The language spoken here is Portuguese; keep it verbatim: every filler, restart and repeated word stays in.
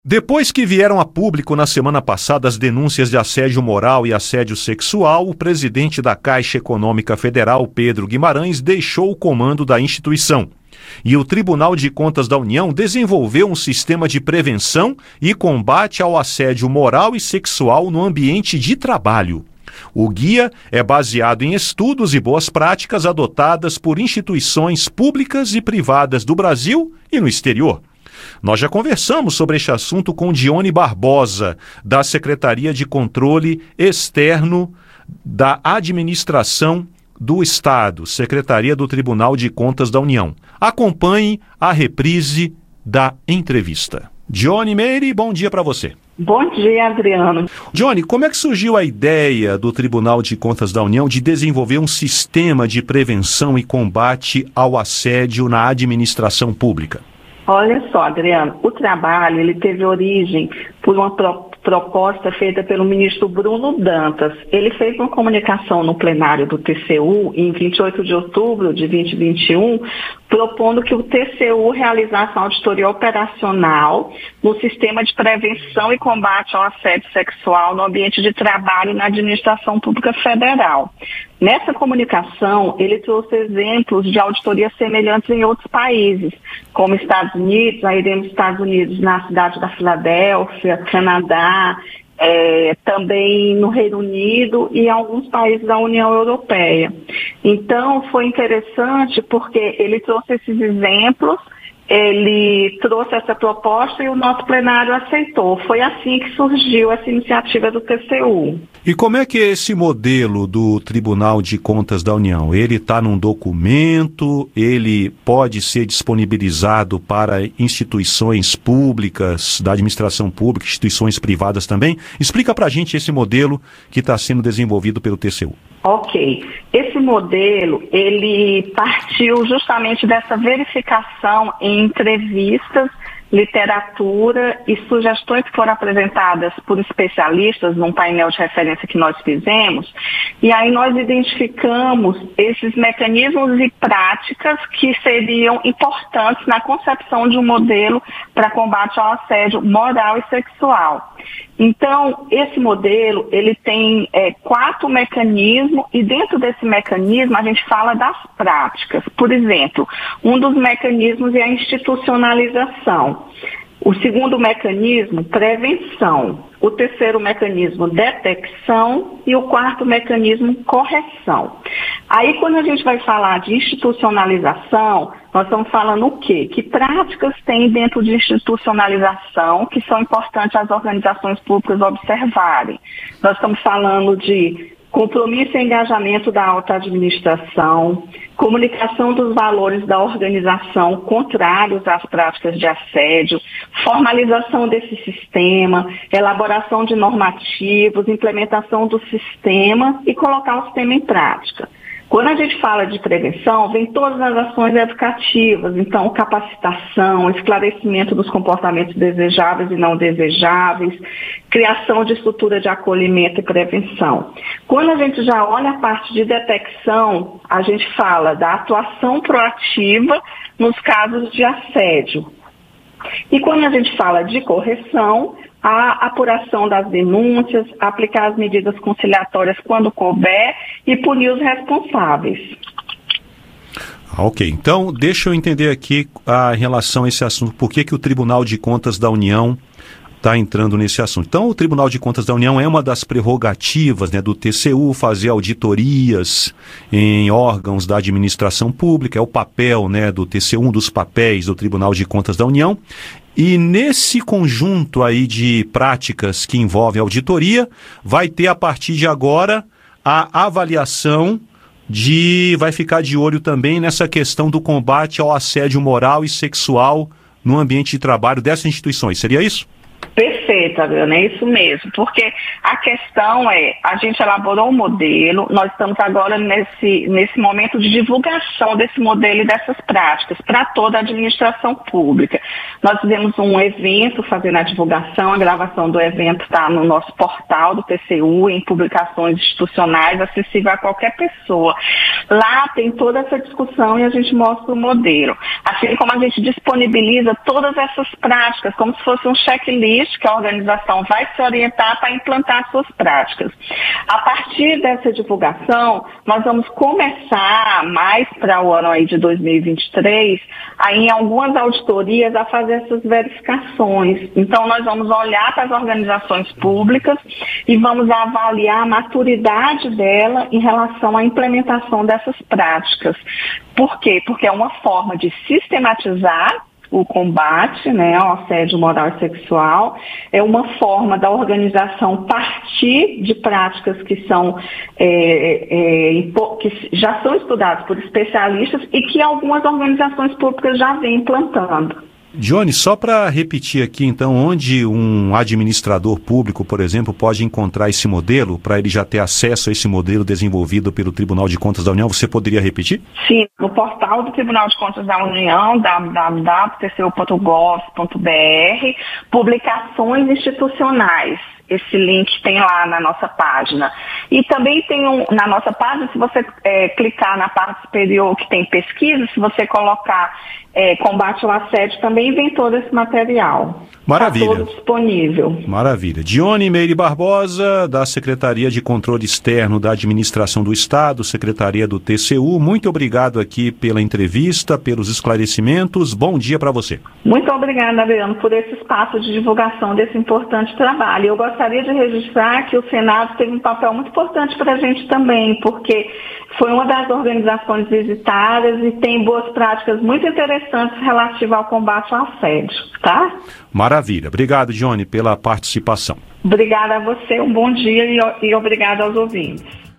Depois que vieram a público na semana passada as denúncias de assédio moral e assédio sexual, o presidente da Caixa Econômica Federal, Pedro Guimarães, deixou o comando da instituição. E o Tribunal de Contas da União desenvolveu um sistema de prevenção e combate ao assédio moral e sexual no ambiente de trabalho. O guia é baseado em estudos e boas práticas adotadas por instituições públicas e privadas do Brasil e no exterior. Nós já conversamos sobre este assunto com Dione Barbosa, da Secretaria de Controle Externo da Administração do Estado, Secretaria do Tribunal de Contas da União. Acompanhe a reprise da entrevista. Dione Meire, bom dia para você. Bom dia, Adriano. Dione, como é que surgiu a ideia do Tribunal de Contas da União de desenvolver um sistema de prevenção e combate ao assédio na administração pública? Olha só, Adriano, o trabalho ele teve origem por uma pro, proposta feita pelo ministro Bruno Dantas. Ele fez uma comunicação no plenário do T C U em vinte e oito de outubro de dois mil e vinte e um, propondo que o T C U realizasse uma auditoria operacional no sistema de prevenção e combate ao assédio sexual no ambiente de trabalho na administração pública federal. Nessa comunicação, ele trouxe exemplos de auditorias semelhantes em outros países, como Estados Unidos, aí temos Estados Unidos na cidade da Filadélfia, Canadá, é, também no Reino Unido e alguns países da União Europeia. Então, foi interessante porque ele trouxe esses exemplos, ele trouxe essa proposta e o nosso plenário aceitou. Foi assim que surgiu essa iniciativa do T C U. E como é que é esse modelo do Tribunal de Contas da União? Ele está num documento, ele pode ser disponibilizado para instituições públicas, da administração pública, instituições privadas também? Explica para a gente esse modelo que está sendo desenvolvido pelo T C U. Ok. Esse modelo, ele partiu justamente dessa verificação em entrevistas, literatura e sugestões que foram apresentadas por especialistas num painel de referência que nós fizemos, e aí nós identificamos esses mecanismos e práticas que seriam importantes na concepção de um modelo para combate ao assédio moral e sexual. Então, esse modelo, ele tem é, quatro mecanismos e dentro desse mecanismo a gente fala das práticas. Por exemplo, um dos mecanismos é a institucionalização. O segundo mecanismo, prevenção. O terceiro mecanismo, detecção. E o quarto mecanismo, correção. Aí, quando a gente vai falar de institucionalização, nós estamos falando o quê? Que práticas tem dentro de institucionalização que são importantes as organizações públicas observarem? Nós estamos falando de compromisso e engajamento da alta administração, comunicação dos valores da organização contrários às práticas de assédio, formalização desse sistema, elaboração de normativos, implementação do sistema e colocar o sistema em prática. Quando a gente fala de prevenção, vem todas as ações educativas, então capacitação, esclarecimento dos comportamentos desejáveis e não desejáveis, criação de estrutura de acolhimento e prevenção. Quando a gente já olha a parte de detecção, a gente fala da atuação proativa nos casos de assédio. E quando a gente fala de correção, a apuração das denúncias, aplicar as medidas conciliatórias quando couber e punir os responsáveis. Ah, ok, então deixa eu entender aqui a relação a esse assunto. Por que que o Tribunal de Contas da União está entrando nesse assunto? Então, o Tribunal de Contas da União é uma das prerrogativas, né, do T C U fazer auditorias em órgãos da administração pública, é o papel, né, do T C U, um dos papéis do Tribunal de Contas da União. E nesse conjunto aí de práticas que envolvem auditoria, vai ter a partir de agora a avaliação de, vai ficar de olho também nessa questão do combate ao assédio moral e sexual no ambiente de trabalho dessas instituições. Seria isso? Perfeito, Adriana, é isso mesmo, porque a questão é, a gente elaborou um modelo, nós estamos agora nesse, nesse momento de divulgação desse modelo e dessas práticas para toda a administração pública. Nós fizemos um evento fazendo a divulgação, a gravação do evento está no nosso portal do T C U, em publicações institucionais, acessível a qualquer pessoa. Lá tem toda essa discussão e a gente mostra o modelo, assim como a gente disponibiliza todas essas práticas, como se fosse um checklist que a organização vai se orientar para implantar suas práticas. A partir dessa divulgação, nós vamos começar mais para o ano aí de dois mil e vinte e três, aí em algumas auditorias a fazer essas verificações. Então nós vamos olhar para as organizações públicas e vamos avaliar a maturidade dela em relação à implementação dessas práticas. Por quê? Porque é uma forma de sistematizar o combate, né, ao assédio moral e sexual, é uma forma da organização partir de práticas que são é, é, que já são estudadas por especialistas e que algumas organizações públicas já vêm implantando. Johnny, só para repetir aqui, então, onde um administrador público, por exemplo, pode encontrar esse modelo, para ele já ter acesso a esse modelo desenvolvido pelo Tribunal de Contas da União, você poderia repetir? Sim, no portal do Tribunal de Contas da União, w w w ponto t c u ponto gov ponto b r, publicações institucionais. Esse link tem lá na nossa página. E também tem um, na nossa página, se você é, clicar na parte superior que tem pesquisa, se você colocar é, combate ao assédio, também vem todo esse material. Maravilha. Está todo disponível. Maravilha. Dione Meire Barbosa, da Secretaria de Controle Externo da Administração do Estado, Secretaria do T C U, muito obrigado aqui pela entrevista, pelos esclarecimentos. Bom dia para você. Muito obrigada, Adriano, por esse espaço de divulgação desse importante trabalho. Eu gostaria de registrar que o Senado teve um papel muito importante para a gente também, porque foi uma das organizações visitadas e tem boas práticas muito interessantes relativas ao combate ao assédio, tá? Maravilha. Obrigado, Dione, pela participação. Obrigada a você, um bom dia e, e obrigada aos ouvintes.